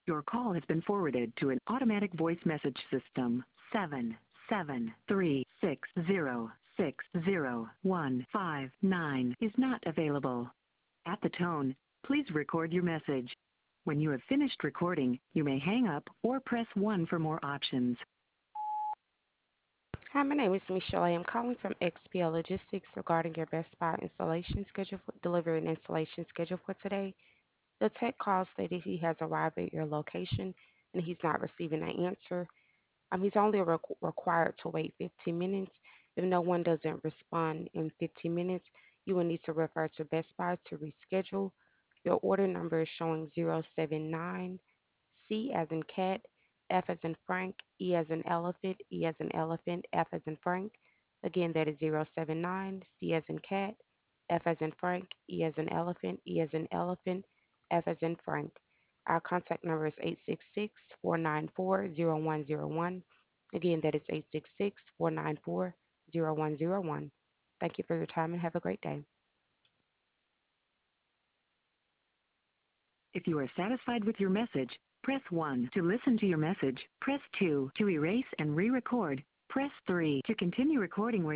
Your call has been forwarded to an automatic voice message system. 77360606159 is not available. At the tone, please record your message. When you have finished recording, you may hang up or press 1 for more options. Hi, my name is Michelle. I am calling from XPL Logistics regarding your Best Buy installation schedule for delivery and installation schedule for today. The tech call stated he has arrived at your location and he's not receiving an answer. He's only required to wait 15 minutes. If no one doesn't respond in 15 minutes, you will need to refer to Best Buy to reschedule. Your order number is showing 079 C as in cat, F as in Frank, E as in elephant, E as in elephant, F as in Frank. Again, that is 079 C as in cat, F as in Frank, E as in elephant, E as in elephant, F as in Frank. Our contact number is 866-494-0101. Again, that is 866-494-0101. Thank you for your time and have a great day. If you are satisfied with your message, press 1 to listen to your message. Press 2 to erase and re-record. Press 3 to continue recording where